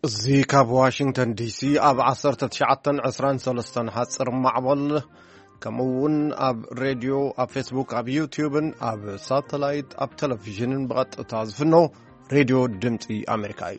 زي كاب واشنطن دي سي اب 1923 حصر معبل كمون اب راديو اب فيسبوك اب يوتيوب اب ساتلايت اب تلفزيون بقط تعزفنو راديو دمتي امريكاي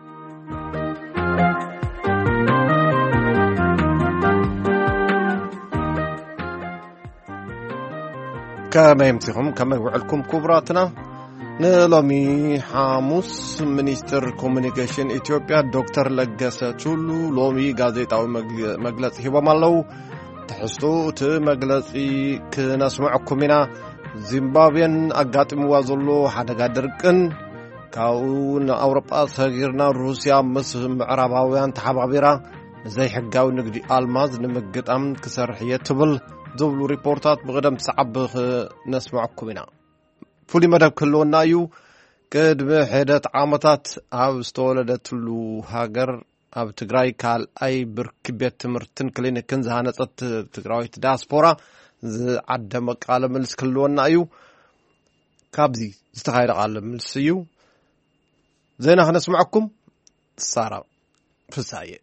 كما يمتهم كما يوعلكم كبراتنا نلومي حاموس منيستر كوميونيكيشن إثيوبيا دكتور لجسة تولو لومي غازيطاوي مجلس هبام الله تحسو تمجلسي كنسمعكم هنا زيمبابوين أقاتم وازلو حدقا درقن كاون أوروبا صغيرنا روسيا مصر معرباويان تحبابيرا زي حقاو نقدي ألماز نمجد أمن كسرحية تبل زبلو ريبورتات بغدم سعب نسمعكم هنا فولي مدب كلونا يو قد حدث عامتات او استولدتلو هاجر او تقراي كال اي بركبيت تمرتن كلينكن زهانصت تقراي دياسبورا عد مقاله ملس كلونا يو كابزي استخاير قال ملس يو زينا هنسمعكم سارة فسايه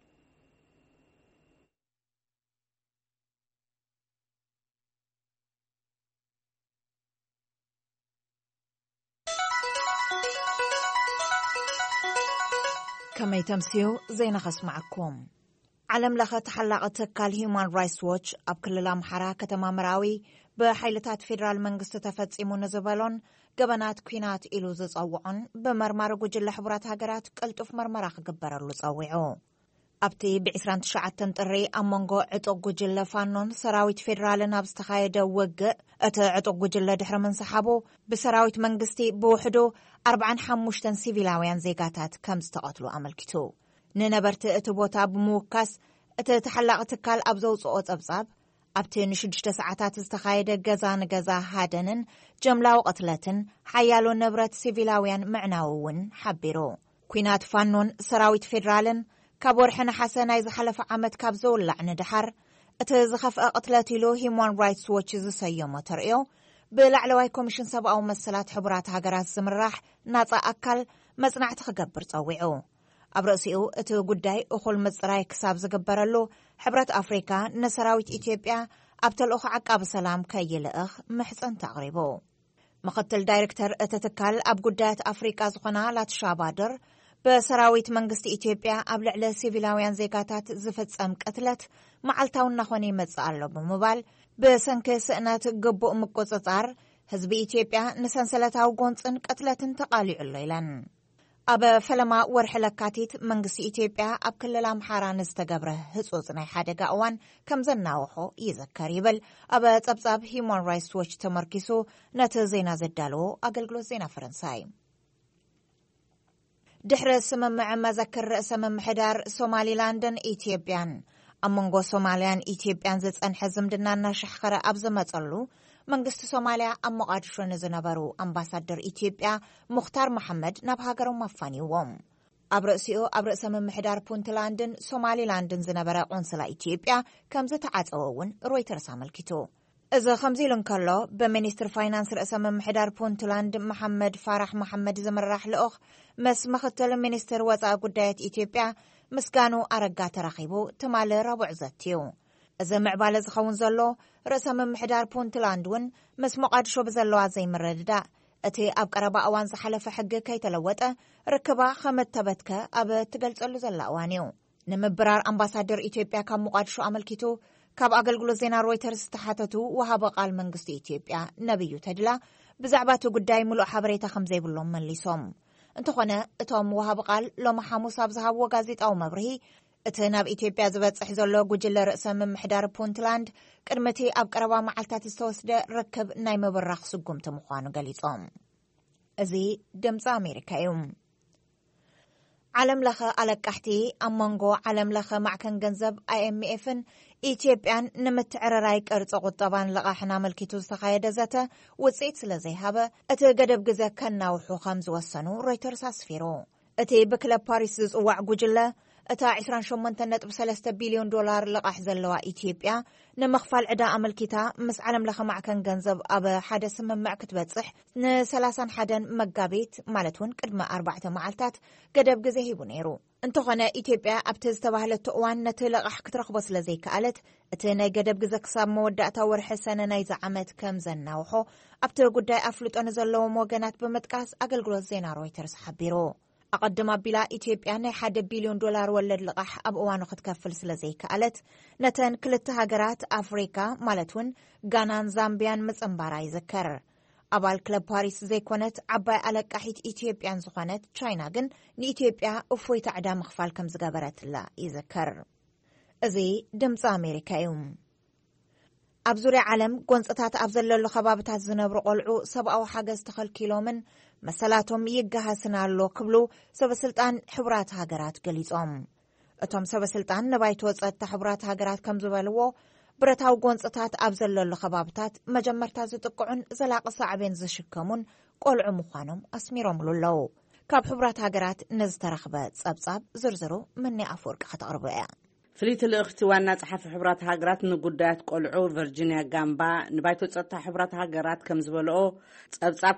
كما يتمسيو زينا خسمعكم علم لخ تحلقت تكال هيومان رايتس ووتش اب كل الامحرة كتما مراوي بحيلتات فيدرال منغست تفتصيمو نزبالون قبنات كوينات إلو زصوعون بمرمار قجل حبرات هاقرات قلتوف مرمراخ قبرالو صوعو أبتي بعسران تشعتن تري أمانغو عطو قجل فانون سراويت فيدرال نابستخايدة وقع أتا عطو قجل دحر من صحابو بسراويت منغستي بوحدو 45 سيفيلاويان زيقاتات كم استقاتلو أملكتو ننبرت اتبوتا بموكاس اتتحلق تكال أبزو صوت أبصاب أبتي نشدشت ساعتات استخايدة غزا هادنن جملاو قتلتن حيالو نبرت سيفيلاويان معناوون حبيرو كوينات فانون سراويت فيدرالن كابور حنا حسنا إذا حلف عمد كابزو لعن دحر اتزخف قتلتيلو هيومان رايتس ووتش زسيومو ترئيو بلعلواي كوميشن سبا أو مسلات حبرات هاقرات زمراح ناطا أكل مزنع تخقبر تصويعو أبرأسيو اتو قداي أخول مزراي كساب زقبرلو حبرات أفريكا نسراويت إثيوبيا أبتل أخ عقاب سلام كي لأخ محسن تغريبو مقتل دايركتر اتتكال أب قدايت أفريكا زخنا لا تشابادر بسراويت منغست إثيوبيا أبلع لسيفيلاويان زيقاتات زفت أم قتلت معلتاون نخوني مزعلو بموبال بسنك سئنات قبو مقوصصار حزب إثيوبيا نسنسلتاو قونصن قتلتن تقاليع الليلان أبا فلما ورحلكاتيت منغست إثيوبيا أب كل الأمحارة نستقبره هصوصناي حادقا أوان كم زناوحو يذكر يبل أبا تبصاب هيومان رايتس ووتش تمركسو نتزينا زدالو أقلقلو زينا فرنساي دحر سممع مذكر سمم حدار سومالي لاندن إثيوبيان أمونغو سوماليان إثيوبيان زتسان حزم دنانا شحخرة أبزمت ألو منغست سوماليا أمو قادشو نزنبارو أمباسادر إثيوبيا مختار محمد نبهاقرو مفاني ووم أبرأ سمم حدار بونتلاندن سومالي لاندن زنبارا قنصلا إثيوبيا كمزة عطاوون رويترس عملكتو إذا خمزيلن كالو بمينيستر فاينانس رأسا ممحدار بونتلاند محمد فارح محمد زمراح لأخ مس مختل مينيستر وزا قدايت إثيوبيا مسكانو أرقا ترخيبو تمال رابع زتيو إذا معبال زخون زلو رأسا ممحدار بونتلاندون مس مقادشو بزلو عزي مرددا اتي أب قربا أوان زحلف حق كي تلوتا ركبا خمت تبتك أب تقلت ألو زلاوانيو نمبرار أمباسادر إثيوبيا كم مقادشو عملكتو كاب أقلقلو زينا رويترز تحاتتو وهاب قال منغست إثيوبيا نبيو تدلا بزعباتو قداي ملو حبريتا خمزي بلوم من ليسوم انتخونا اتوم وهاب قال لو محاموس أبزهاب وغازيت أو مبرهي اتناب إثيوبيا زبات صحيزولو قجل رأسا من محدار بونتلاند كرمتي أب قربا معالتات استوسد ركب نايم برخ سقوم تمخوانو قليصوم ازي دمز أمريكا يوم علم لخا ألقحتي أمانغو علم لخا معكن جنزب IMF إثيوبيان نمتعرراي قرص قطبان لقاحنا ملكيتو استخايده زته وصيت سلازي هبه اتقدب غزا كناوحو خمس وسنو رويترز اسفيرو اتي بكلب باريس زوع غجله እታ 28.3 ቢልዮን ዶላር ልቃሕ ዘለዋ ኢትዮጵያ ንመኽፋል ዕዳ ኣመልኪታ ምስ ዓለም ለኸ ማዕከን ገንዘብ ኣብ ሓደ ስምምዕ ክትበጽሕ ን31 መጋቢት ማለት እውን ቅድመ 4 መዓልታት ገደብ ግዜ ሂቡ ነይሩ። እንተኾነ ኢትዮጵያ ኣብቲ ዝተባህለቶ እዋን ነቲ ልቃሕ ክትረኽቦ ስለ ዘይከኣለት እቲ ናይ ገደብ ግዜ ክሳብ መወዳእታ ወርሒ ሰነ ናይዚ ዓመት ከም ዘናውሖ ኣብቲ ጉዳይ ኣፍልጦ ንዘለዎም ወገናት ብምጥቃስ ኣገልግሎት ዜና ሮይተርስ ሓቢሩ። ኣቐድማ ኣቢላ ኢትዮጵያ ናይ 1 ቢልዮን ዶላር ወለድ ልቃሕ ኣብ እዋኑ ክትከፍል ስለ ዘይከኣለት ነተን ክልተ ሃገራት ኣፍሪካ ማለት እውን ጋናን ዛምቢያን ምጽምባራ ይዝከር። ኣባል ክለብ ፓሪስ ዘይኮነት ዓባይ ኣለቃሒት ኢትዮጵያን ዝኾነት ቻይና ግን ንኢትዮጵያ እፎይታ ዕዳ ምኽፋል ከም ዝገበረትላ ይዝከር። እዚ ድምፂ ኣሜሪካ እዩ። ኣብ ዙርያ ዓለም ጎንፅታት ኣብ ዘለሉ ከባቢታት ዝነብሩ ቆልዑ ሰብኣዊ ሓገዝ ተኸልኪሎምን መሰላቶም ይገሃስና ኣሎ ክብሉ ሰበስልጣን ሕቡራት ሃገራት ገሊጾም። እቶም ሰበስልጣን ንባይቶ ጸጥታ ሕቡራት ሃገራት ከም ዝበልዎ ብረታዊ ጎንፅታት ኣብ ዘለሉ ከባቢታት መጀመርታ ዝጥቅዑን ዘላቂ ሳዕቤን ዝሽከሙን ቆልዑ ምዃኖም ኣስሚሮምሉ ኣለዉ። ካብ ሕቡራት ሃገራት ንዝተረኽበ ጸብጻብ ዝርዝሩ ምኒ ኣፈወርቂ ከተቕርቡ እያ። ፍሊት ልእኽቲ ዋና ጸሓፊ ሕቡራት ሃገራት ንጉዳያት ቆልዑ ቨርጂኒያ ጋምባ ንባይቶ ጸጥታ ሕቡራት ሃገራት ከም ዝበልኦ ጸብጻብ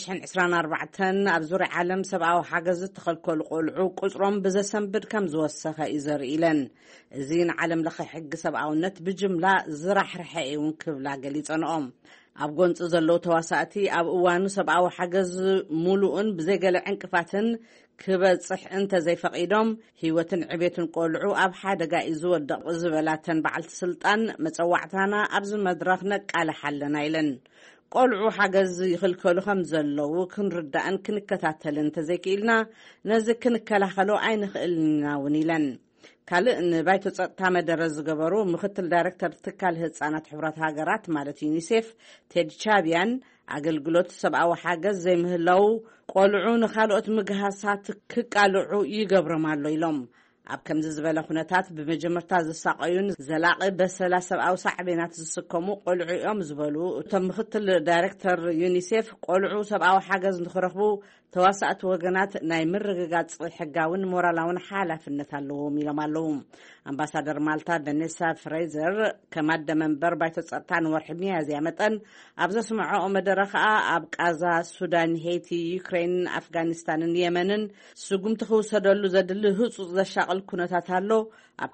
2024 ኣብ ዙርያ ዓለም ሰብኣዊ ሓገዝ ተኸልከሉ ቆልዑ ቁጽሮም ብዘሰንብድ ከም ዝወሰኸ እዩ ዘርኢ ኢለን። እዚ ንዓለም ለኸ ሕጊ ሰብኣውነት ብጅምላ ዝራሕርሐ እውን ክብላ ገሊጸንኦም። ኣብ ጎንፂ ዘለዉ ተዋሳእቲ ኣብ እዋኑ ሰብኣዊ ሓገዝ ሙሉእን ብዘይገለ ዕንቅፋትን ክበጽሕ እንተዘይፈቒዶም ህይወትን ዕቤትን ቆልዑ ኣብ ሓደጋ እዩ ዝወድቕ ዝበላተን በዓልቲ ስልጣን መጸዋዕታና ኣብዚ መድረኽ ነቃልሕ ኣለና ኢለን። ቆልዑ ሓገዝ ይኽልከሉ ከም ዘለዉ ክንርዳእን ክንከታተልን እንተዘይክኢልና ነዚ ክንከላኸሎ ኣይንኽእልና እውን ኢለን። ካልእ ንባይቶ ጸጥታ መደረ ዝገበሩ ምክትል ዳይሬክተር ትካል ህጻናት ሕቡራት ሃገራት ማለት ዩኒሴፍ ቴድ ቻቢያን ኣገልግሎት ሰብኣዊ ሓገዝ ዘይምህላው ቆልዑ ንኻልኦት ምግሃሳት ክቃልዑ ይገብሮም ኣሎ ኢሎም። ኣብ ከምዚ ዝበለ ኩነታት ብመጀመርታ ዝሳቀዩን ዘላቂ በሰላ ሰብኣዊ ሳዕቤናት ዝስከሙ ቆልዑ እዮም ዝበሉ እቶም ምክትል ዳይሬክተር ዩኒሴፍ ቆልዑ ሰብኣዊ ሓገዝ ንኽረኽቡ ተዋሳእቲ ወገናት ናይ ምርግጋጽ ሕጋውን ሞራላውን ሓላፍነት ኣለዎም ኢሎም ኣለዉ። ኣምባሳደር ማልታ ቬኔሳ ፍሬዘር ከማደ መንበር ባይቶ ጸጥታ ንወርሒ ሚያዝያ መጠን ኣብ ዘስምዖ መደረ ከዓ ኣብ ቃዛ፣ ሱዳን፣ ሄይቲ፣ ዩክሬን፣ ኣፍጋኒስታንን የመንን ስጉምቲ ክውሰደሉ ዘድሊ ህፁፅ ዘሻቕል ኩነታት ኣሎ። ኣብ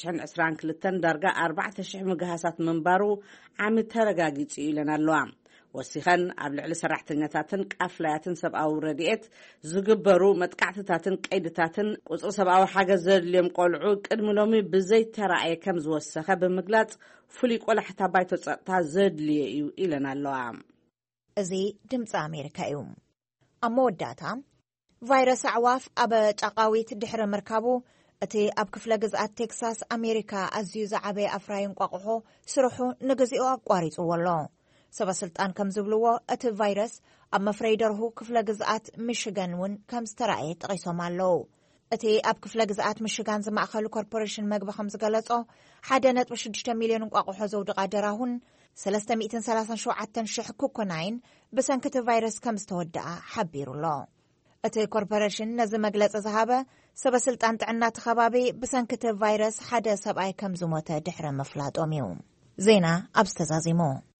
2022 ዳርጋ 4,000 ምግሃሳት ምንባሩ ዓሚ ተረጋጊጹ ኢለን ኣለዋ። ወሲኸን ኣብ ልዕሊ ሰራሕተኛታትን ቃፍላያትን ሰብኣዊ ረድኤት ዝግበሩ መጥቃዕትታትን ቀይድታትን ቁፅሪ ሰብኣዊ ሓገዝ ዘድልዮም ቆልዑ ቅድሚ ሎሚ ብዘይተረኣየ ከም ዝወሰኸ ብምግላጽ ፍሉይ ቆላሕታ ባይቶ ጸጥታ ዘድልየ እዩ ኢለን ኣለዋ። እዚ ድምፂ ኣሜሪካ እዩ። ኣብ መወዳእታ ቫይረስ ኣዕዋፍ ኣብ ጫቃዊት ድሕሪ ምርካቡ እቲ ኣብ ክፍለ ግዝኣት ቴክሳስ ኣሜሪካ ኣዝዩ ዝዓበየ ኣፍራይ እንቋቑሖ ስርሑ ንግዚኡ ኣቋሪጹዎ ኣሎ። ሰበስልጣን ከም ዝብልዎ እቲ ቫይረስ ኣብ መፍረይ ደርሁ ክፍለ ግዝኣት ሚሽጋን እውን ከም ዝተረኣየ ጠቒሶም ኣለዉ። እቲ ኣብ ክፍለ ግዝኣት ሚሽጋን ዝማእኸሉ ኮርፖሬሽን መግቢ ከም ዝገለጾ 1.6 ሚልዮን እንቋቑሖ ዘውድቓ ደራሁን 337,000 ኩኩናይን ብሰንኪ እቲ ቫይረስ ከም ዝተወድኣ ሓቢሩ ኣሎ። እቲ ኮርፖሬሽን ነዚ መግለፂ ዝሃበ ሰበስልጣን ጥዕና እቲ ከባቢ ብሰንኪ እቲ ቫይረስ ሓደ ሰብኣይ ከም ዝሞተ ድሕሪ ምፍላጦም እዩ። ዜና ኣብ ዝተዛዚሙ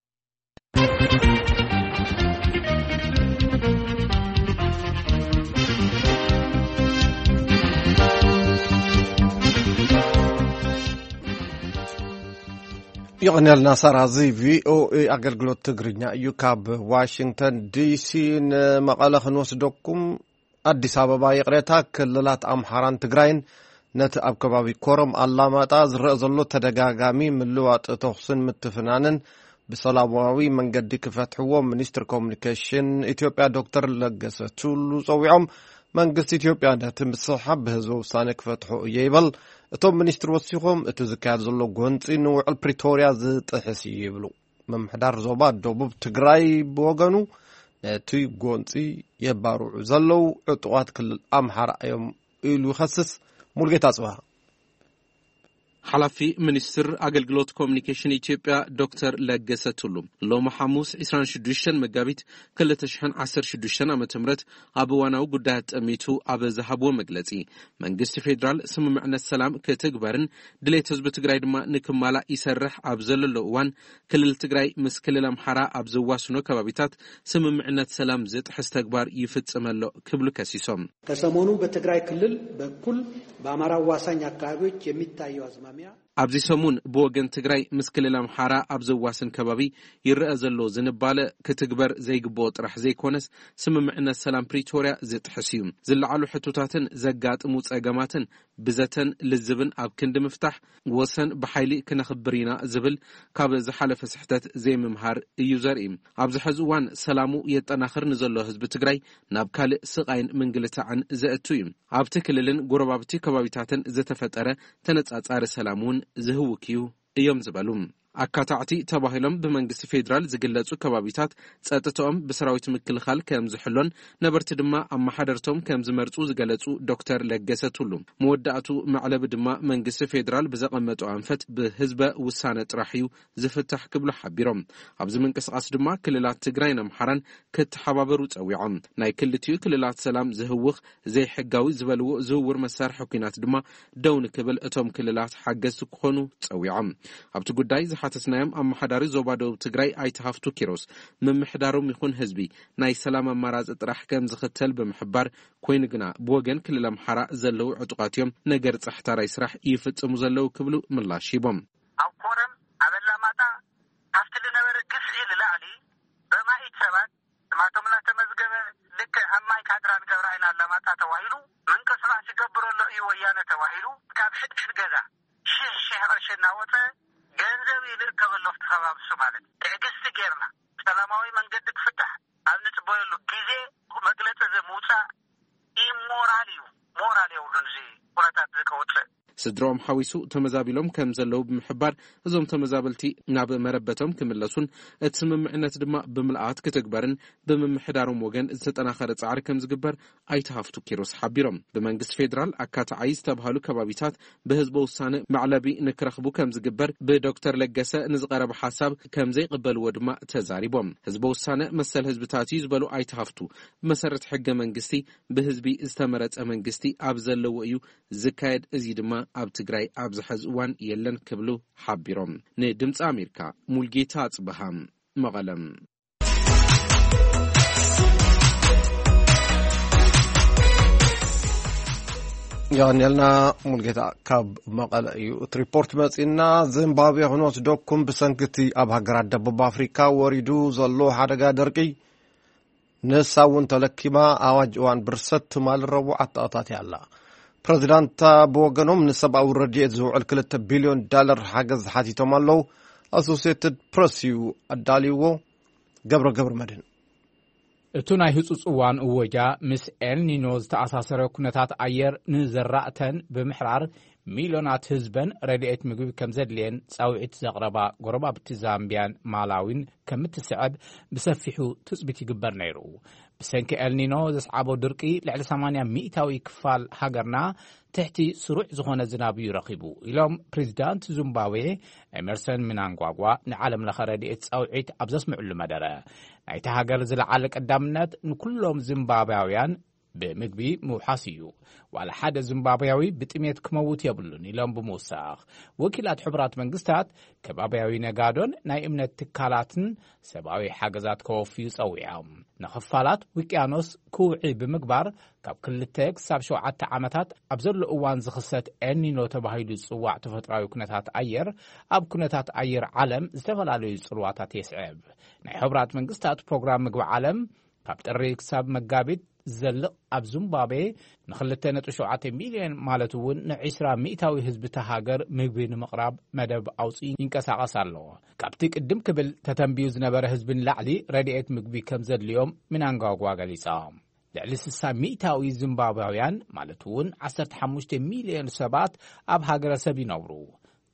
ይቕንልና ሰራዚ ቪኦኤ ኣገልግሎት ትግርኛ እዩ። ካብ ዋሽንግተን ዲሲ ንመቐለ ክንወስደኩም ኣዲስ ኣበባ የቕሬታ ክልላት ኣምሓራን ትግራይን ነቲ ኣብ ከባቢ ኮረም ኣላማጣ ዝረአ ዘሎ ተደጋጋሚ ምልዋጥ ተኽስን ምትፍናንን ብሰላማዊ መንገዲ ክፈትሕዎ ሚኒስትር ኮሙኒኬሽን ኢትዮጵያ ዶክተር ለገሰ ቱሉ ጸዊዖም መንግስቲ ኢትዮጵያ ነቲ ምስሓብ ብህዝቢ ውሳነ ክፈትሖ እየ ይበል። እቶም ሚኒስትር ወሲኾም እቲ ዝካየድ ዘሎ ጎንፂ ንውዕል ፕሪቶርያ ዝጥሕስ ይብሉ። መምሕዳር ዞባ ደቡብ ትግራይ ብወገኑ ነቲ ጎንፂ የባርዑ ዘለው ዕጡቓት ክልል ኣምሓራ እዮም ኢሉ ይኸስስ። ሙልጌታ ጽባህ حلفي منستر أجلجلوت كوميونيكيشن إثيوبيا دكتور لجس تولو لوم حموس 26 مجابيت كل تشحن 16 أمتمرت أبوانو قدات أميتو أبو زهبو مجلسي منجست فيدرال سمعنا السلام كتجبرن دليت حزب تجري دما نكمل يسرح أبزل اللوان كل التجري مسكل الأمحرة أبزواسنو كبابيتات سمعنا السلام زت حستكبر يفت أملو كبلو كسيسوم كسمونو بتجري كلل بكل بأمارا واسانيا كابيت يميتايو أزماميا أبزي سمون بوجن تجري مسكل الأمحرة أبزواسن كبابي يرأزلو زنبالة كتجبر زي جبوت رح زي كونس سمعنا السلام بريتوريا زت حسيوم زل على حتوتاتن زجات موت أجماتن بزتن للزبن أب كند مفتاح وسن بحيلي كنخبرينا زبل قبل زحلة فسحتات زي ممهار يوزريم أبز حزوان سلامو يتناخر نزله حزب تجري نابكال سقين من قلة عن زأتويم أبتكللن قربابتي كبابيتاتن زتفترة تنتأت أر سلامون زهوكيو يوم زبالوم أكاتعتي تباهلهم بمنجس فيدرال زجلتو كبابيتات سأتتهم بسراويت مكلخال كم زحلون نبرت دما أما حضرتهم كم زمرتو زجلتو دكتور لجسة تولم مودعتو معلب دما منجس فيدرال بزقمتو أنفت بحزب وسانة رحيو زفتح قبل حبيرهم أبز منكس قصد دما كللات تجرين محرن كت حبابروت أويعم ناي كلتيو كللات سلام زهوخ زي حجاوي زبلو زور مسار حكينات دما دون كبل أتوم كللات حجز كونو أويعم أبتو قداي حتسنايم أم حداري زوبادو تجري أي تهافتو كيروس من محدارو ميخون حزبي ناي سلام مراز اطرح كم زختل بمحبار كوين جنا بوجن كل لمحرا زلو عتقاتيوم نجرت احتار يسرح يفت مزلو كبلو من لا شيبم أو كورم أبلا ماتا أفتلنا ورقصي للعلي بما يتسبات ما تملا تمزجبه لك هماي كادران جبرائنا لماتا تواهيلو من كسرع سيقبرو له إيويانا تواهيلو كابحت في الجزا شيء غرشنا وطا جنزبي للكبل افتخباب السمالة تعقست جيرنا سلاماوي من قدك فتح أبنت بويلو جيزي مقلة زموتا موراليو ولنزي ولتات ذكوتر سدروم حويسو تمزابيلهم كم زلو بمحبار ازوم تمزابلتي ناب مربتهم كملسون اتسممعنت دما بملآت كتكبرن بمحدارهم وغن زتطناخر صعر كم زغبر ايتهافتو كيروس حبيرهم بمنجس فيدرال اكات عايز تبهالو كبابيتات بهزب وسانه معلبي نكرخبو كم زغبر بدكتور لجسه نزقرب حساب كم زي قبل ودما تزاريبهم هزب وسانه مسل حزبتاتي زبلو ايتهافتو مسرت حق منجستي بهزبي استمرت منجستي ابزلو ويو زكايد ازي دما أب تجري أبز حزوان يلن كبلو حبيرم ندمت أمريكا مولجيتات بهم مغلم يعني لنا مولجيتا كاب مقال ريبورت مسئنا زيمبابوي هنوت دوكم بسنكتي أب هجرات دبب أفريقيا وريدو زلو حدقا درقي نساون تلكيما أواج وان برست مال الربوعات أطاتي الله بريزيدنت بوغنوم نسبة رديت زوع $2 بليون حجز حاتيتهم الله أسوسيتد بريسيو الداليو قبر مدن እቱናይ ህጹጽ እዋን እወጃ ምስ ኤልኒኖ ዝተኣሳሰረ ኩነታት ኣየር ንዝራእተን ብምሕራር ሚሊዮናት ህዝበን ረድኤት ምግቢ ከም ዘድልየን ጻውዒት ዘቕረባ ጎረባብቲ ዛምቢያን ማላዊን ከም እትስዕብ ብሰፊሑ ትጽቢት ይግበር ነይሩ ብሰንኪ ኤልኒኖ ዘስዓቦ ድርቂ ልዕሊ 80 ሚእታዊ ክፋል ሃገርና ትሕቲ ስሩዕ ዝኾነ ዝናብ ይረኺቡ ኢሎም ፕሬዚዳንት ዚምባብዌ ኤመርሰን ምናንጓጓ ንዓለም ለኸ ረድኤት ጻውዒት ኣብ ዘስምዑሉ መደረ ናይቲ ሃገር ዝለዓለ ቀዳምነት ንኩሎም ዚምባብያውያን ብምግቢ ምውሓስ እዩ ዋላ ሓደ ዚምባብያዊ ብጥሜት ክመውት የብሉን ኢሎም ብምውሳኽ ወኪላት ሕቡራት መንግስታት ከባብያዊ ነጋዶን ናይ እምነት ትካላትን ሰብኣዊ ሓገዛት ከወፍዩ ጸዊዖም ንኽፋላት ውቅያኖስ ክውዒ ብምግባር ካብ 2 ክሳብ 7 ዓመታት ኣብ ዘሎ እዋን ዝኽሰት ኤልኒኖ ተባሂሉ ዝጽዋዕ ተፈጥራዊ ኩነታት ኣየር ኣብ ኩነታት ኣየር ዓለም ዝተፈላለዩ ጽልዋታት የስዕብ ናይ ሕቡራት መንግስታት ፕሮግራም ምግቢ ዓለም ካብ ጥሪ ክሳብ መጋቢት زلق أب زيمبابوي ن2.7 مليون مالتون ن20 مئታዊ ህዝቢ ተሃገር ምግቢ ንምቕራብ መደብ ኣውጽኢ ይንቀሳቐስ ኣሎ ካብቲ ቅድም ክብል ተተንቢዩ ዝነበረ ህዝብን ላዕሊ ረድኤት ምግቢ ከም ዘድልዮም ምናንጓጓ ገሊጾም ልዕሊ 60 ሚእታዊ ዚምባብያውያን ማለትውን 15 ሚሊዮን ሰባት ኣብ ሃገረሰብ ይነብሩ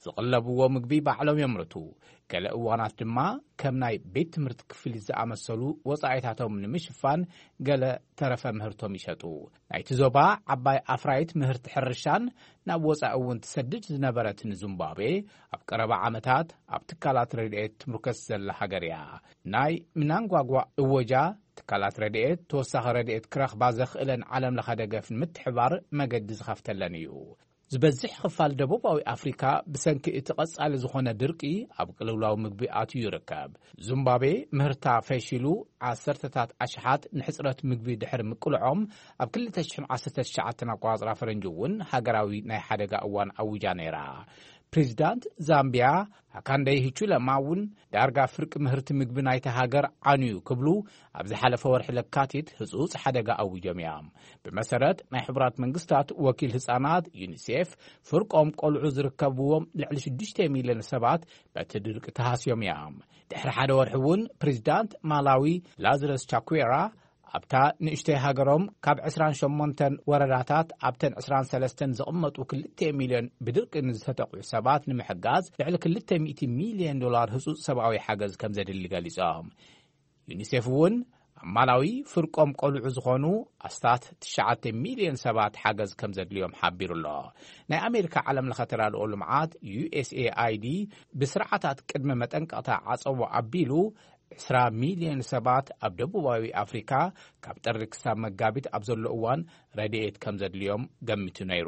ዝቕለብዎ ምግቢ ባዕሎም የምርቱ ገለ እዋናት ድማ ከም ናይ ቤት ትምህርቲ ክፍሊ ዝኣመሰሉ ወጻኢታቶም ንምሽፋን ገለ ተረፈ ምህርቶም ይሸጡ ናይቲ ዞባ ዓባይ ኣፍራይት ምህርቲ ሕርሻን ናብ ወጻኢ እውን ትሰድድ ዝነበረት ዚምባብዌ ኣብ ቀረባ ዓመታት ኣብ ትካላት ረድኤት ትምርከስ ዘላ ሃገር እያ ናይ ምናንጓጓ እወጃ ትካላት ረድኤት ተወሳኺ ረድኤት ክረኽባ ዘኽእለን ዓለም ለኸ ደገፍ ንምትሕባር መገዲ ዝኸፍተለን እዩ ዝበዝሕ ክፋል ደቡባዊ ኣፍሪካ ብሰንኪ እቲ ቐጻሊ ዝኾነ ድርቂ ኣብ ቅልውላዊ ምግቢ ኣትዩ ይርከብ ዚምባብዌ ምህርታ ፈሺሉ ዓሰርተታት ኣሽሓት ንሕፅረት ምግቢ ድሕሪ ምቅልዖም ኣብ 2019 ኣቆጻጽራ ፈረንጂ እውን ሃገራዊ ናይ ሓደጋ እዋን ኣውጃ ነይራ ፕሬዚዳንት ዛምቢያ ሃካንደይ ሂቹለማ እውን ዳርጋ ፍርቂ ምህርቲ ምግቢ ናይቲ ሃገር ዓንዩ ክብሉ ኣብ ዝሓለፈ ወርሒ ለካቲት ህጹጽ ሓደጋ ኣውጆም እዮም ብመሰረት ናይ ሕቡራት መንግስታት ወኪል ህፃናት ዩኒሴፍ ፍርቆም ቆልዑ ዝርከብዎም ልዕሊ 6 ሚልዮን ሰባት በቲ ድርቂ ተሃስዮም እዮም ድሕሪ ሓደ ወርሒ እውን ፕሬዚዳንት ማላዊ ላዝረስ ቻኩዌራ ኣብታ ንእሽተይ ሃገሮም ካብ 28 ወረዳታት ኣብተን 23 ዝቕመጡ 2 ሚልዮን ብድርቂ ንዝተጠቕዑ ሰባት ንምሕጋዝ ልዕሊ $200 ሚልዮን ህጹጽ ሰብኣዊ ሓገዝ ከም ዘድሊ ገሊጾም ዩኒሴፍ እውን ኣብ ማላዊ ፍርቆም ቆልዑ ዝኾኑ ኣስታት 9 ሚልዮን ሰባት ሓገዝ ከም ዘድልዮም ሓቢሩሎ ናይ ኣሜሪካ ዓለም ለኸ ተራድኦ ልምዓት USAID ብስርዓታት ቅድመ መጠንቀቕታ ዓጸቦ ኣቢሉ 20 ሚልዮን ሰባት ኣብ ደቡባዊ ኣፍሪካ ካብ ጥሪ ክሳብ መጋቢት ኣብ ዘሎ እዋን ረድኤት ከም ዘድልዮም ገሚቱ ነይሩ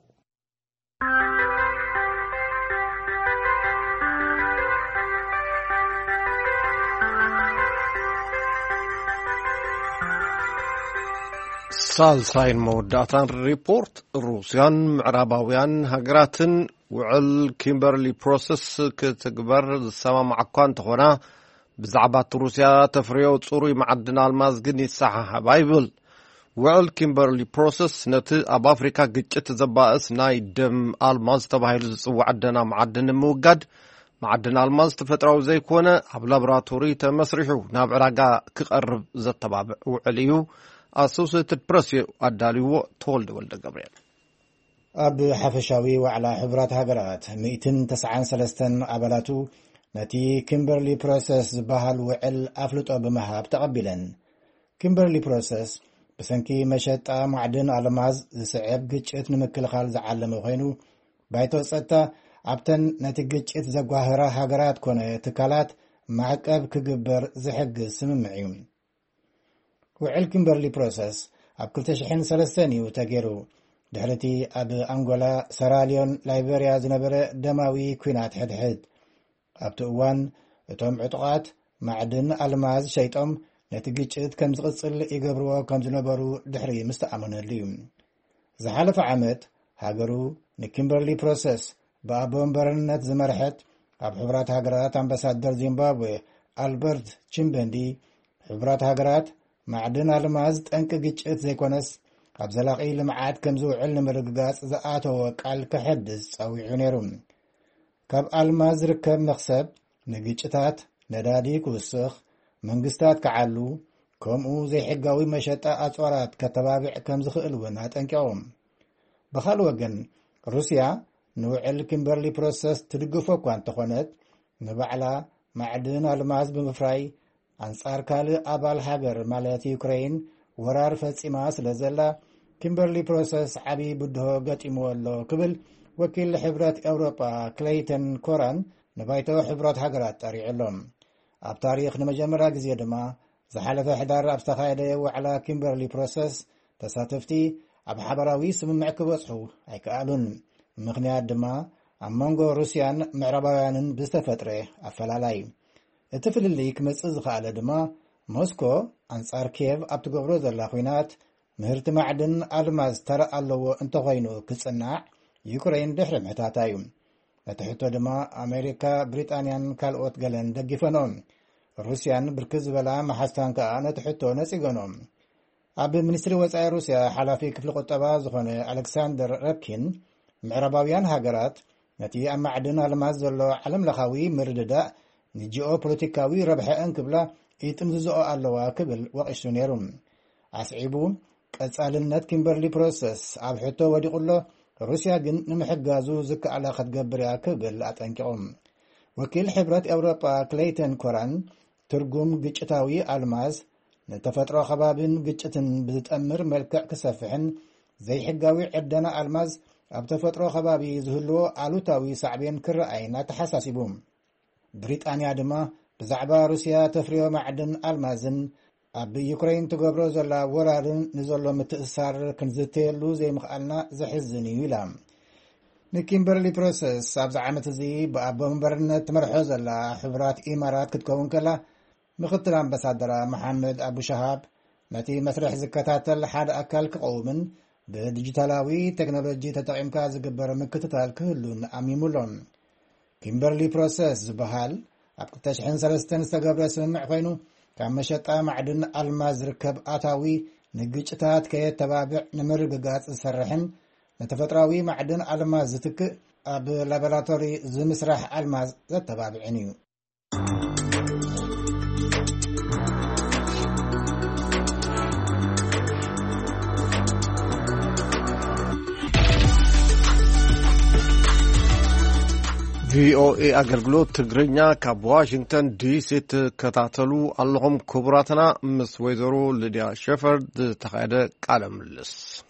ሳልሳይን መወዳእታን ሪፖርት ሩስያን ምዕራባውያን ሃገራትን ውዕል ኪምበርሊ ፕሮሰስ ክትግበር ዝሰማምዓ እኳ እንተኾና ብዛዕባ ሩስያ ተፍርዮ ጽሩይ ማዕድን ኣልማዝ ግን ይሰሓሓባ ይብል ውዕል ኪምበርሊ ፕሮሰስ ነቲ ኣብ ኣፍሪካ ግጭት ዘባእስ ናይ ደም ኣልማዝ ተባሂሉ ዝጽዋዕ ደና ማዕድን ንምውጋድ ማዕድን ኣልማዝ ተፈጥራዊ ዘይኮነ ኣብ ላቦራቶሪ ተመስሪሑ ናብ ዕዳጋ ክቐርብ ዘተባብዕ ውዕል እዩ ኣሶሲየትድ ፕሬስ ኣዳልይዎ ተወልደ ወልደ ገብርኤል ኣብ ሓፈሻዊ ዋዕላ ሕቡራት ሃገራት 193 ኣባላቱ ነቲ ኪምበርሊ ፕሮሰስ ዝበሃል ውዕል ኣፍልጦ ብምሃብ ተቐቢለን ኪምበርሊ ፕሮሰስ ብሰንኪ መሸጣ ማዕድን ኣልማዝ ዝስዕብ ግጭት ንምክልኻል ዝዓለመ ኮይኑ ባይቶ ጸጥታ ኣብተን ነቲ ግጭት ዘጓህራ ሃገራት ኮነ ትካላት ማዕቀብ ክግበር ዝሕግዝ ስምምዕ እዩ ውዕል ኪምበርሊ ፕሮሰስ ኣብ 2003 እዩ ተገይሩ ድሕርቲ ኣብ አንጎላ ሰራሊዮን ላይቤሪያ ዝነበረ ደማዊ ኩናት ሕድሕድ ኣብቲ እዋን እቶም ዕጡቓት ማዕድን ኣልማዝ ሸይጦም ነቲ ግጭት ከም ዝቕጽል ይገብርዎ ከም ዝነበሩ ድሕሪ ምስተኣመነሉ እዩ ዝሓለፈ ዓመት ሃገሩ ንኪምበርሊ ፕሮሰስ ብኣቦንበርነት ዝመርሐት ኣብ ሕቡራት ሃገራት ኣምባሳደር ዚምባብዌ ኣልበርት ቺምበንዲ ሕቡራት ሃገራት ማዕድን ኣልማዝ ጠንቂ ግጭት ዘይኮነስ ኣብ ዘላቒ ልምዓት ከም ዝውዕል ንምርግጋጽ ዝኣተወ ቃል ክሕድስ ጸዊዑ ነይሩ ካብ ኣልማዝ ዝርከብ መኽሰብ ንግጭታት ነዳዲ ክውስኽ መንግስታት ክዓሉ ከምኡ ዘይሕጋዊ መሸጣ ኣጽዋራት ከተባብዕ ከም ዝኽእል እውን ኣጠንቂቖም ብኻልእ ወገን ሩስያ ንውዕል ኪምበርሊ ፕሮሰስ ትድግፎ እኳ እንተኾነት ንባዕላ ማዕድን ኣልማዝ ብምፍራይ ኣንጻር ካልእ ኣባል ሃገር ማለት ዩክሬን ወራር ፈጺማ ስለ ዘላ ኪምበርሊ ፕሮሰስ ዓብዪ ብድሆ ገጢምዎ ኣሎ ክብል ወኪል ሕብረት ኤውሮጳ ክሌይተን ኮራን ንባይቶ ሕብረት ሃገራት ጠሪዕሎም ኣብ ታሪኽ ንመጀመርያ ግዜ ድማ ዝሓለፈ ሕዳር ኣብ ዝተኻየደ ዋዕላ ኪምበርሊ ፕሮሰስ ተሳተፍቲ ኣብ ሓበራዊ ስምምዕ ክበጽሑ ኣይከኣሉን ምኽንያት ድማ ኣብ መንጎ ሩስያን ምዕራባውያንን ብዝተፈጥረ ኣፈላላይ እቲ ፍልልይ ክመጽእ ዝኸኣለ ድማ ሞስኮ ኣንጻር ኪየቭ ኣብ ትገብሮ ዘላ ኩናት ምህርቲ ማዕድን ኣልማዝ ተረእ ኣለዎ እንተኾይኑ ክጽናዕ ዩክሬን ድሕሪ ምሕታታ እዩ ነቲ ሕቶ ድማ ኣሜሪካ ብሪጣንያን ካልኦት ገለን ደጊፈኖም ሩስያን ብርክት ዝበላ መሓዝታን ከዓ ነቲ ሕቶ ነጺገኖም ኣብ ሚኒስትሪ ወጻኢ ሩስያ ሓላፊ ክፍሊ ቁጠባ ዝኾነ ኣሌክሳንደር ረብኪን ምዕራባውያን ሃገራት ነቲ ኣብ ማዕድን ኣልማዝ ዘሎ ዓለምለኻዊ ምርድዳእ ንጂኦፖለቲካዊ ረብሐ እንክብላ ይጥምዝዝኦ ኣለዋ ክብል ወቒሱ ነይሩ ኣስዒቡ ቀጻልነት ኪምበርሊ ፕሮሰስ ኣብ ሕቶ ወዲቑሎ ሩስያ ግን ንምሕጋዙ ዝከኣላ ክትገብር እያ ክብል ኣጠንቂቖም። ወኪል ሕብረት ኤውሮጳ ክሌይተን ኮራን ትርጉም ግጭታዊ ኣልማዝ ንተፈጥሮ ከባቢን ግጭትን ብዝጠምር መልክዕ ክሰፍሕን ዘይሕጋዊ ዕደና ኣልማዝ ኣብ ተፈጥሮ ከባቢ ዝህልዎ ኣሉታዊ ሳዕቤን ክረኣይና ተሓሳሲቡ። ብሪጣንያ ድማ ብዛዕባ ሩስያ ተፍርዮ ማዕድን ኣልማዝን ኣብ ዩክሬን ትገብሮ ዘላ ወራርን ንዘሎ ምትእሳር ክንዝተየሉ ዘይምኽኣልና ዘሕዝን እዩ ኢላ። ንኪምበርሊ ፕሮሰስ ኣብዚ ዓመት እዚ ብኣቦ መንበርነት ትመርሖ ዘላ ሕብራት ኢማራት ክትከውን ከላ ምክትል ኣምባሳደራ መሓመድ ኣቡሻሃብ ነቲ መስርሕ ዝከታተል ሓደ ኣካል ክቐውምን ብዲጂታላዊ ቴክኖሎጂ ተጠቒምካ ዝግበር ምክትታል ክህሉን ኣሚሙሎም። ኪምበርሊ ፕሮሰስ ዝበሃል ኣብ 2003 ዝተገብረ ስምምዕ ኮይኑ ካብ መሸጣ ማዕድን ኣልማዝ ዝርከብ ኣታዊ ንግጭታት ከየተባብዕ ንምርግጋጽ ዝሰርሕን ነተፈጥራዊ ማዕድን ኣልማዝ ዝትክእ ኣብ ላቦራቶሪ ዝምስራሕ ኣልማዝ ዘተባብዕን እዩ። ቪኦኤ አገልግሎት ትግርኛ ካብ ዋሽንግተን ዲሲ ትከታተሉ ኣለኹም። ክቡራትና ምስ ወይዘሮ ልድያ ሸፈርድ ዝተኻየደ ቃለ ምልልስ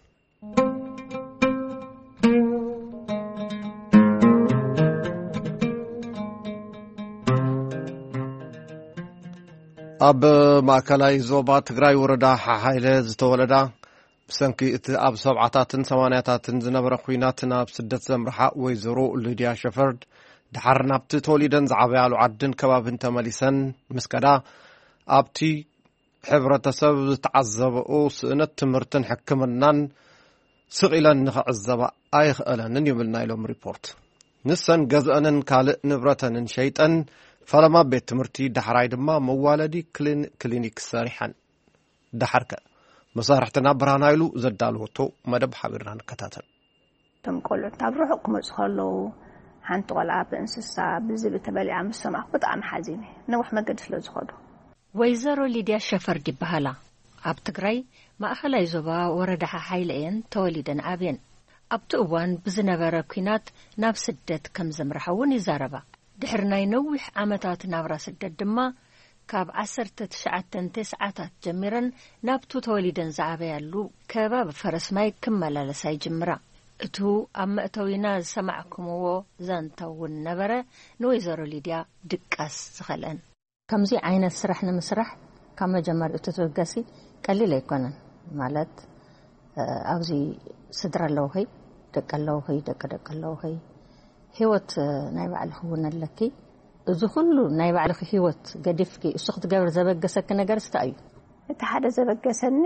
ኣብ ማእከላይ ዞባ ትግራይ ወረዳ ሓሓይለ ዝተወለዳ ብሰንኪ እቲ ኣብ 70ታትን 80ታትን ዝነበረ ኩናት ናብ ስደት ዘምርሓ ወይዘሮ ልድያ ሸፈርድ ድሓር ናብቲ ተወሊደን ዝዓበያሉ ዓድን ከባብን ተመሊሰን ምስከዳ ኣብቲ ሕብረተሰብ ዝተዓዘበኦ ስእነት ትምህርትን ሕክምናን ስቂለን ንኽዕዘባ ኣይኽእለንን ይብልና ኢሎም ሪፖርት። ንሰን ገዝአንን ካልእ ንብረተንን ሸይጠን ፈለማ ቤት ትምህርቲ ዳሕራይ ድማ መዋለዲ ክሊኒክ ሰሪሐን ዳሕርከ መሳርሕትና ብርሃን ሃይሉ ዘዳልወቶ መደብ ሓቢርና ንከታተል። እቶም ቆልዑት ኣብ ርሑቕ ክመፁ ከለዉ ሓንቲ ቆልዓ ብእንስሳ ብዝብል ተበሊዓ ምስ ሰማዕኹ ብጣዕሚ ሓዚነ ነዊሕ መገዲ ስለ ዝኸዱ። ወይዘሮ ሊድያ ሸፈርድ ይበሃላ ኣብ ትግራይ ማእኸላይ ዞባ ወረዳ ሓሓይለ እየን ተወሊደን ዓብየን። ኣብቲ እዋን ብዝነበረ ኩናት ናብ ስደት ከም ዘምርሓ እውን ይዛረባ። ድሕሪ ናይ ነዊሕ ዓመታት ናብራ ስደት ድማ ካብ 1990 ጀሚረን ናብቱ ተወሊደን ዝዓበያሉ ከባቢ ፈረስማይ ክመላለሳ ይጅምራ። እቱ ኣብ መእተዊና ዝሰማዕኩምዎ ዘንተውን ነበረ ንወይዘሮ ሊድያ ድቃስ ዝኸልአን። ከምዚ ዓይነት ስራሕ ንምስራሕ ካብ መጀመሪኡ ትትበገሲ ቀሊል ኣይኮነን። ማለት ኣብዚ ስድራ ኣለዎ ኸይ ደቂ ኣለዎ ኸይ ደቂ ኣለዎ ኸይ ህይወት ናይ ባዕልኺ እውን ኣለኪ። እዚ ኩሉ ናይ ባዕልኺ ህይወት ገዲፍኪ እሱ ክትገብር ዘበገሰኪ ነገር እንታይ እዩ? እቲ ሓደ ዘበገሰኒ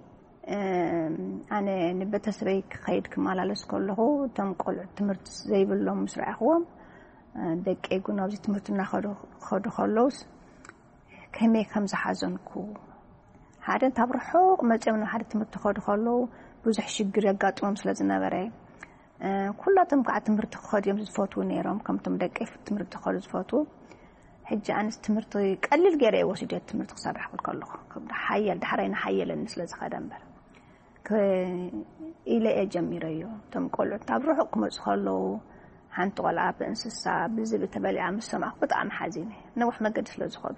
ኣነ ንቤተሰበይ ክኸይድ ክመላለስ ከለኹ እቶም ቆልዑ ትምህርቲ ዘይብሎም ምስ ረኣኽዎም ደቀይ ውን ኣብዚ ትምህርቲ እናኸዱ ከለውስ ከመይ ከም ዝሓዘንኩ ሓደ እንታብ ርሑቕ መፅኦም ሓደ ትምህርቲ ከዱ ከለዉ ብዙሕ ሽግር የጋጥሞም ስለ ዝነበረ ኩላቶም ከዓ ትምህርቲ ክኸዱ እዮም ዝፈትዉ ነይሮም ከምቶም ደቀይ ትምህርቲ ክኸዱ ዝፈትዉ። ሕጂ ኣንስ ትምህርቲ ቀሊል ገይረ ወሲደ ትምህርቲ ክሰርሕ ከለኹ ሓየል ዳሕራይና ሓየለኒ ስለ ዝኸደ እምበር ኢለ ጀሚረዮ እቶም ቆልዑት ኣብ ርሑቕ ክመፁ ከለዉ ሓንቲ ቆልዓ ብእንስሳ ብዝብል ተበሊዓ ምስ ሰማዕኹ ብጣዕሚ ሓዚነ ነዊሕ መገዲ ስለ ዝኸዱ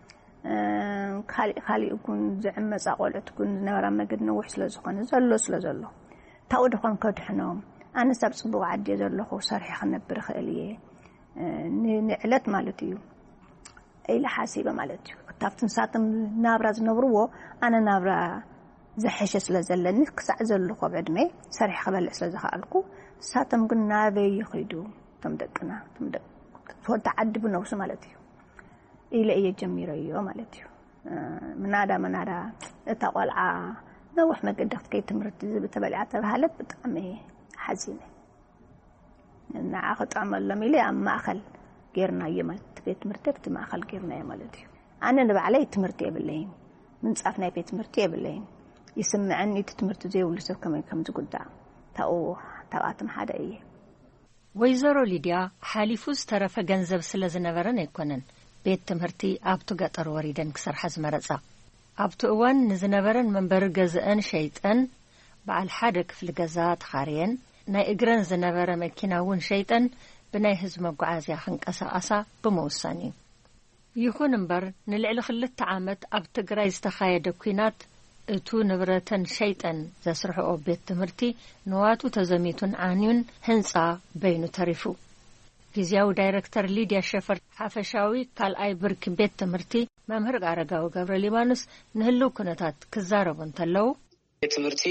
ካሊእ እውን ዝዕመፃ ቆልዑት እውን ዝነበራ መገዲ ነዊሕ ስለ ዝኾነ ዘሎ ታው ድኾን ከድሕኖም ኣነስ ኣብ ፅቡቕ ዓዲ ዘለኹ ሰርሒ ክነብር ክእል እየ ንዕለት ማለት እዩ ኢለ ሓሲበ ማለት እዩ። ካብቲ ንሳቶም ናብራ ዝነብርዎ ኣነ ናብራ ዘሐሸ ስለ ዘለኒ ክሳዕ ዘለኹ ኣብ ዕድመ ሰርሒ ክበልዕ ስለ ዝኽኣልኩ ንሳቶም ግን ናበይ ይኸይዱ እቶም ደቅና ትወታ ዓዲ ብነብሱ ማለት እዩ ኢለ እየ ጀሚረዮ ማለት እዩ። መናዳ እታ ቆልዓ ነዊሕ መገዲ ክትከይድ ትምህርቲ ዝተበሊዓ ተባሃለት ብጣዕሚ ሓዚነ ንዓ ክጥዕመሎም ኢለ ኣብ ማእኸል ጌርናዮ ማለት ቤት ትምህርቲ ኣብቲ ማእኸል ጌርናዮ ማለት እዩ። ኣነ ንባዕለይ ትምህርቲ የብለይን ምንፃፍ ናይ ቤት ትምህርቲ የብለይን ይስምዐኒ እቲ ትምህርቲ ዘይብሉ ሰብ ከመይ ከም ዝጉዳእ ታብኣቶም ሓደ እየ። ወይዘሮ ሊድያ ሓሊፉ ዝተረፈ ገንዘብ ስለ ዝነበረን ኣይኮነን ቤት ትምህርቲ ኣብቲ ገጠር ወሪደን ክሰርሓ ዝመረፃ። ኣብቲ እዋን ንዝነበረን መንበሪ ገዝአን ሸይጠን በዓል ሓደ ክፍሊ ገዛ ተኻርየን ናይ እግረን ዝነበረ መኪና እውን ሸይጠን ብናይ ህዝቢ መጓዓዝያ ክንቀሳቀሳ ብምውሳን እዩ። ይኹን እምበር ንልዕሊ 2 ዓመት ኣብ ትግራይ ዝተኻየደ ኩናት እቱ ንብረተን ሸይጠን ዘስርሕኦ ቤት ትምህርቲ ንዋቱ ተዘሚቱን ዓንዩን ህንፃ በይኑ ተሪፉ። ጊዜያዊ ዳይሬክተር ሊድያ ሸፈር ሓፈሻዊ ካልኣይ ብርኪ ቤት ትምህርቲ መምህር አረጋዊ ገብረ ሊባኖስ ንህልው ኩነታት ክዛረቡ እንተለው ቤት ትምህርቲ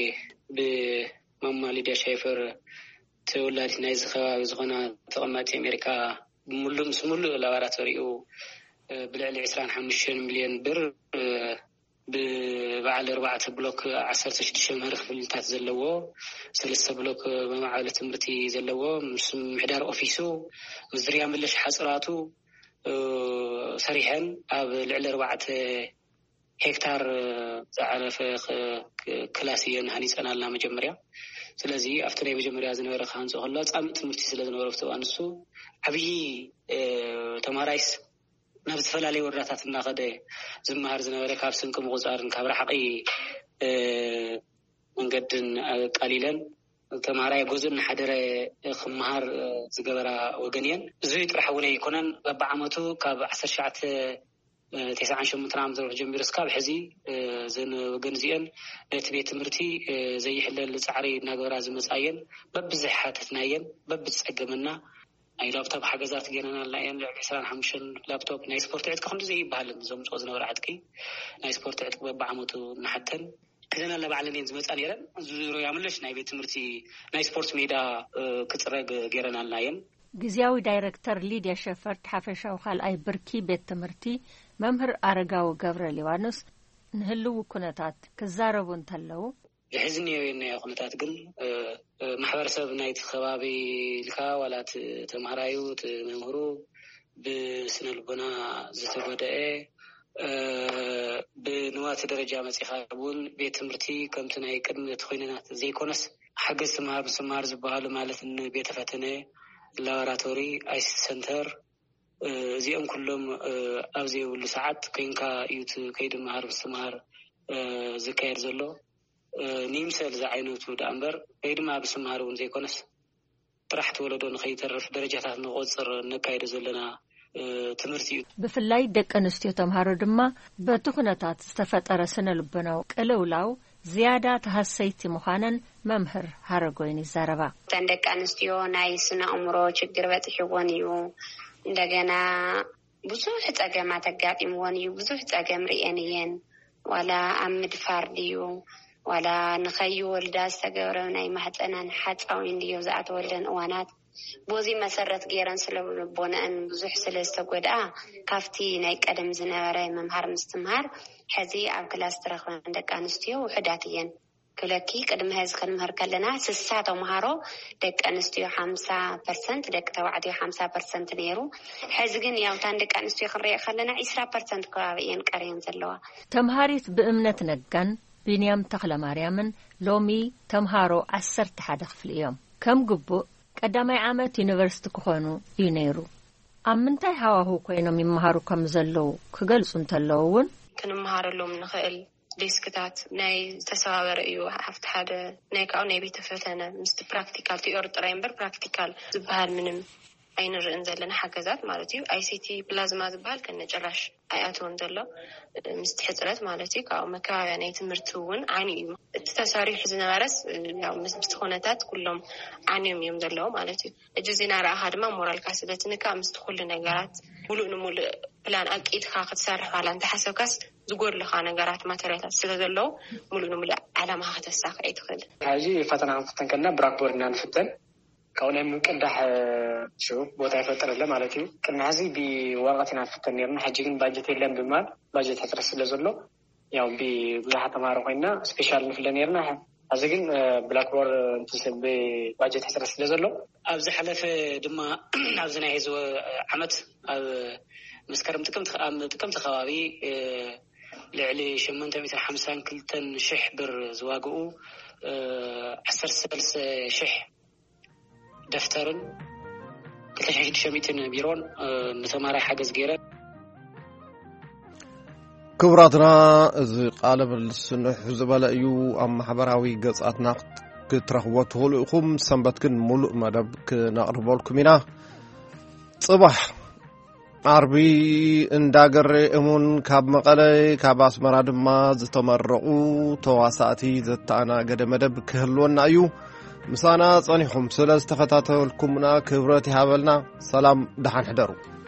ብማማ ሊድያ ሸፈር ተወላዲት ናይ ዝኸባቢ ዝኾነ ተቐማጢ ኣሜሪካ ሙሉእ ላቦራቶሪኡ ብልዕሊ 25 ሚልዮን ብር ብበዓል 4 ብሎክ 16 መምህር ክፍልታት ዘለዎ 3 ብሎክ መማዕበለ ትምህርቲ ዘለዎ ምስ ምሕዳር ኦፊሱ ምዝርያ መለሽ ሓጽራቱ ሰሪሐን ኣብ ልዕሊ 4 ሄክታር ዝዓረፈ ክላስ እየን ሃኒፀናልና መጀመርያ። ስለዚ ኣብቲ ናይ መጀመርያ ዝነበረ ካንጾ ከሎ ጻምእ ትምህርቲ ስለ ዝነበረ ፍትዋንሱ ዓብይ ተማራይስ ናብ ዝተፈላለዩ ወረዳታት እናኸደ ዝመሃር ዝነበረ ካብ ስንቂ ምቁፃርን ካብ ረሓቂ መንገድን ቃሊለን ተማራይ ጎዝን ሓደረ ክመሃር ዝገበራ ወገን እየን። እዚ ጥራሕ እውን ኣይኮነን። በዓመቱ ካብ 1998 ዓመት ጀሚሩ እስካብ ሕዚ ዘን ወገን እዚአን ነቲ ቤት ትምህርቲ ዘይሕለል ፃዕሪ እናገበራ ዝመፃየን በብዝሕ ሓተትናየን በብዝፀገመና ናይ ላፕቶፕ ሓገዛት ገነና ላየን 25 ላፕቶፕ ናይ ስፖርት ዕጥቂ ክንዲ ዘይባሃል ዘምፅኦ ዝነበረ ዕጥቂ ናይ ስፖርት ዕጥቂ በብዓመቱ እናሓተን ከዘና ለባዕለን ዝመፃ ነይረን። ዙሩ ያምለሽ ናይ ቤት ትምህርቲ ናይ ስፖርት ሜዳ ክፅረግ ገረና ላየን። ጊዜያዊ ዳይሬክተር ሊድያ ሸፈርት ሓፈሻዊ ካልኣይ ብርኪ ቤት ትምህርቲ መምህር አረጋዊ ገብረ ሊባኖስ ንህልው ኩነታት ክዛረቡ እንተለው ዝሕዝኒ የና ኩነታት ግን ማሕበረሰብ ናይቲ ከባቢ ልካ ዋላት ተማሃራዩ መምህሩ ብስነ ልቦና ዝተጎደአ ብንዋት ደረጃ መጽኻ እውን ቤት ትምህርቲ ከምቲ ናይ ቅድመት ኮይነናት ዘይኮነስ ሓገዝ ተማሃር ዝበሃሉ ማለት ቤት ፈተነ ላቦራቶሪ አይሲ ሰንተር እዚኦም ኩሎም ኣብ ዘይብሉ ሰዓት ኮይንካ ዩት ከይድ መሃር ምስተማሃር ዝካየድ ዘሎ ኒምሰል ዝዓይነቱ ዳእምበር ወይ ድማ ብስምሃር እውን ዘይኮነስ ጥራሕ ተወለዶ ንኸይተርፍ ደረጃታት ንቆፅር ንካይደ ዘለና ትምህርቲ እዩ። ብፍላይ ደቂ ኣንስትዮ ተምሃሮ ድማ በቲ ኩነታት ዝተፈጠረ ስነ ልቦናዊ ቅልውላው ዝያዳ ተሃሰይቲ ምዃነን መምህር ሃረጎይን ይዛረባ። ደቂ ኣንስትዮ ናይ ስነ ኣእምሮ ችግር በፅሕዎን እዩ። እንደገና ብዙሕ ፀገማት ኣጋጢምዎን እዩ። ብዙሕ ፀገም ርአን እየን። ዋላ ኣብ ምድፋር ድዩ ዋላ ንኸይወልዳ ዝተገብረ ናይ ማህፀናን ሓፃዊን ድዩ ዝኣተወለን እዋናት ቦዚ መሰረት ገይረን ስለልቦነአን ብዙሕ ስለዝተጎድኣ ካፍቲ ናይ ቀደም ዝነበረ መምሃር ምስትምሃር ሕዚ ኣብ ክላስ ትረኽበን ደቂ ኣንስትዮ ውሕዳት እየን። ክለኪ ቅድሚ ሕዚ ክንምህር ከለና 60 ተምሃሮ ደቂ ኣንስትዮ 50% ደቂ ተባዕትዮ 50% ነይሩ። ሕዚ ግን ያውታን ደቂ ኣንስትዮ ክንሪኦ ከለና 20% ከባቢ እየን ቀርየን ዘለዋ። ተምሃሪት ብእምነት ነጋን ቢንያም ተኽለማርያምን ሎሚ ተምሃሮ 11 ክፍሊ እዮም። ከም ግቡእ ቀዳማይ ዓመት ዩኒቨርሲቲ ክኾኑ እዩ ነይሩ። ኣብ ምንታይ ሃዋህው ኮይኖም ይመሃሩ ከም ዘለዉ ክገልጹ እንተለዉ እውን ክንመሃረሎም ንኽእል ዴስክታት ናይ ተሰባበረ እዩ። ሓፍቲ ሓደ ናይ ካው ናይ ቤተ ፈተነ ምስቲ ፕራክቲካል ቲዮሪ ጥራይ እምበር ፕራክቲካል ዝበሃል ምንም ኣይንርእን ዘለና ሓገዛት ማለት እዩ። አይሲቲ ፕላዝማ ዝበሃል ከነጭራሽ ኣይኣትውን ዘሎ ምስቲ ሕፅረት ማለት እዩ። ካብ መከባብያ ናይ ትምህርቲ እውን ዓኒ እዩ። እቲ ተሰሪሑ ዝነበረስ ያው ምስቲ ኩነታት ኩሎም ዓንዮም እዮም ዘለዉ ማለት እዩ። እጂ ዜና ረኣኻ ድማ ሞራልካ ስለትንካ ምስቲ ኩሉ ነገራት ሙሉእ ንሙሉእ ፕላን ኣቂድካ ክትሰርሕ ዋላ እንተሓሰብካስ ዝጎድልኻ ነገራት ማተርያላት ስለ ዘለዉ ሙሉእ ንሙሉእ ዓላማ ከተሳክዕ ትኽእል። ሕጂ ፈተና ክንፍተን ከለና ብላክቦርድ ኢና ንፍተን كونه ممكن ده شو بوتاي فترة لا مالتي كنا هذي بوقتنا نفكر نيرنا حاجين باجت يلهم بمال باجت هترس لزلو يوم بزاحة تمارو هنا سبيشال مثل نيرنا هذين بلاك بور تسب باجت هترس لزلو أبز حلف دما أبزنا هزو عمت مسكرم تكم تخوابي لعلي شمنت مثل 50 كلتن شح بر زواجو 10 سلس شح دفترن كتشهد شميتن بيرون نتمارا حاجز غيره كبراتنا قالب السنح زباله ايو ام محبراوي قصاتنا ክትረኽቦ ትኽእሉ ኢኹም ሰንበትክን ሙሉእ መደብ ክነቕርበልኩም ኢና ጽባሕ ዓርቢ እንዳገረ እሙን ካብ መቐለ ካብ ኣስመራ ድማ ዝተመረቑ ተዋሳእቲ ዘተኣናገደ መደብ ክህልወና እዩ ምሳና ጸኒሕኩም ስለ ዝተኸታተልኩምና ክብረት ይሃበልና ሰላም ደሓን ሕደሩ